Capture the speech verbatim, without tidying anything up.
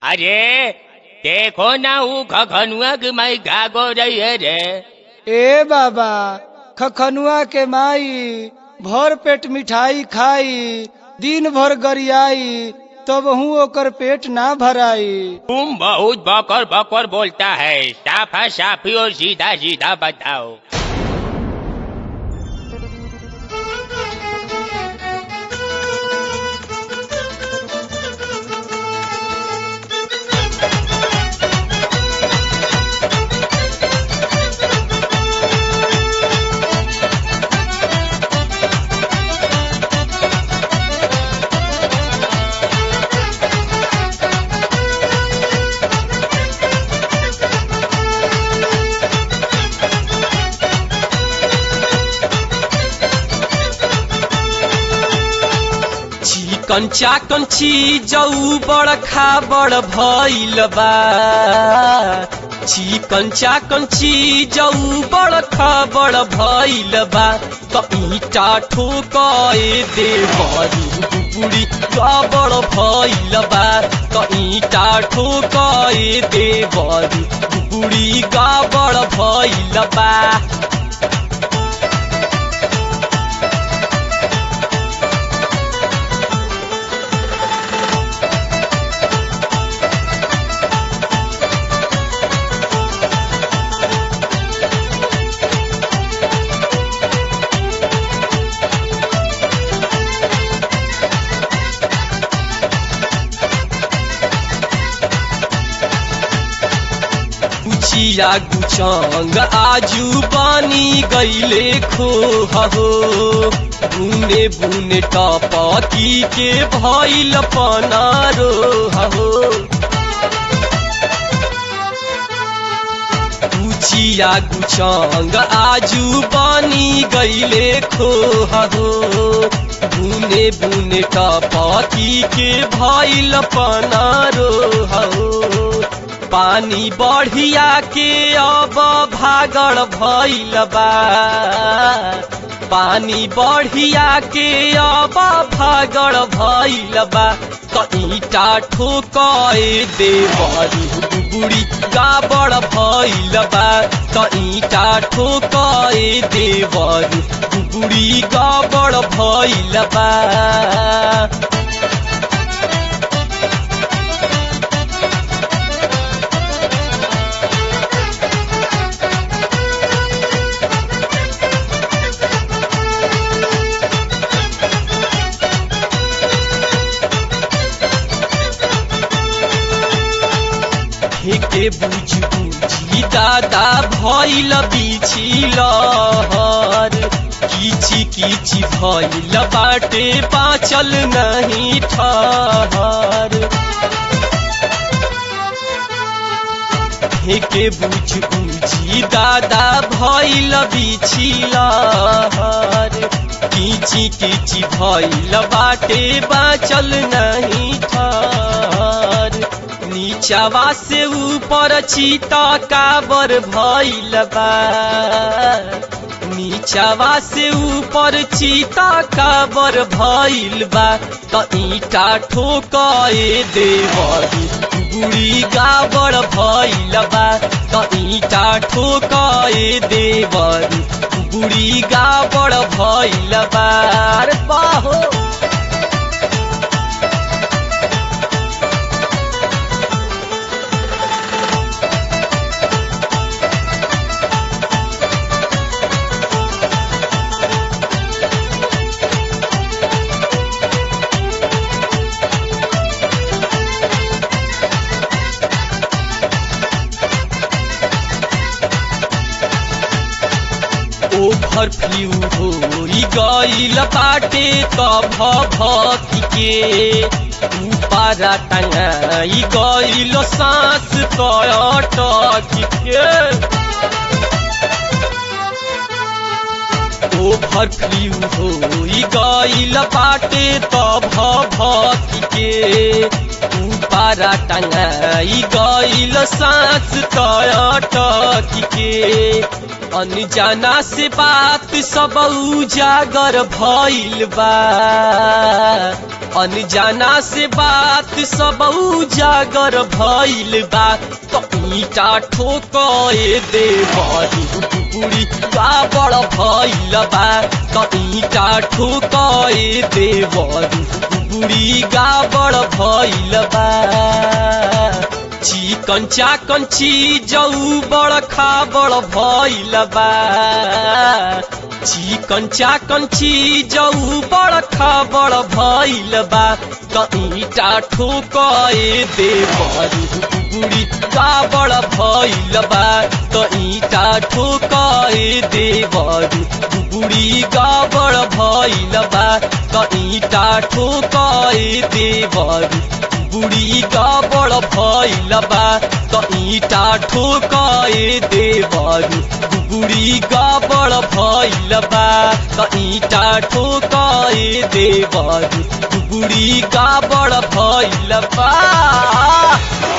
अरे देखो ना वो खखनुआ की माई घाग हो रही है रे। ए बाबा खखनुआ के माई भर पेट मिठाई खाई दिन भर गरियाई तब हूँ ओकर पेट ना भराई। तुम बहुत बकर बकर बोलता है, साफा साफी और सीधा सीधा बताओ। कंचा कंची जऊ बड़ खा बड़ भइल बा। ची कंचा कंची जऊ बड़ खा बड़ भइल बा। त ईटा ठोकाए दे बड़ी बुबुड़ी बड़ भइल बा। त ईटा ठोकाए दे बड़ी बुबुड़ी बड़ भइल बा। चिया गुचंग आजू बानी गईले खो हो। बुने बुने टपकी के भइल पनारो हो। चिया गुचंग आजू बानी गईले खो हो। बुने बुने टपकी के भइल पनारो हो। पानी बढ़िया के अब भागड़ भइल बा। पानी बढ़िया के अब भागड़ भइल बा। त ईटा ठोकाए दे बड़ी बुबुड़ी गाबड़ भइल बा। त ईटा ठोकाए दे बड़ी बुबुड़ी गाबड़ भइल बा। के बुझ बुझी दादा भइल बिछि लहर। किची किची भइल बाटे बाँचल नहीं ठहर। के बुझ बुझी दादा भइल बिछि लहर। किची किची भइल बाटे बाँचल नहीं ठहर। नीचवा से ऊपर चीता काबर भइल बा। नीचवा से ऊपर चीता काबर भइल बा। त ईटा ठोकाए दे बड़ी बुबुड़ी गाबड़ भइल बा। त ईटा ठोकाए दे बड़ी बुबुड़ी गाबड़ भइल बा। अरे बाहो ओभर फ्लू होई गईल बाटे तब भक्ति के। ऊपरा टंगाई गईल सांस तयटक के। ओभर फ्लू होई गईल बाटे तब भक्ति के। ऊपरा टंगाई गईल सांस तयटक के। अनजाना से बात सब उजागर भइल बा अनजाना से बात सब उजागर भइल बा तो ईटा ठोके दे बुढ़ी का बड़ भइल बा तो ईटा ठोके दे बुढ़ी का बड़ भइल बा चिकन चाकन चीजऊ बड़ खाबड़ भइल बा चिकन चाकन चीजऊ बड़ खाबड़ भइल बा त ईटा ठोके दे बुढ़ी का बड़ भइल बा त ईटा ठोके दे बुढ़ी का बड़ भइल बा त ईटा ठोके दे बुढ़ी का बड़ भइल बा त ईटा ठोके दे बुढ़ी का बड़ भइल बा त ईटा ठोके दे बुढ़ी का बड़ भइल बा।